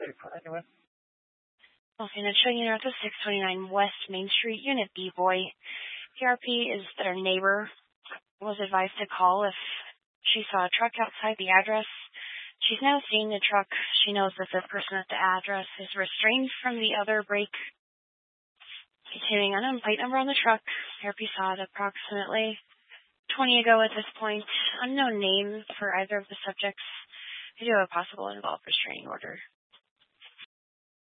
Okay, now showing you north of 629 West Main Street, Unit B, boy. PRP is their neighbor was advised to call if she saw a truck outside the address. She's now seeing the truck. She knows that the person at the address is restrained from the other brake. Continuing unknown plate number on the truck. PRP saw it approximately 20 ago at this point. Unknown name for either of the subjects. They do have a possible involved restraining order.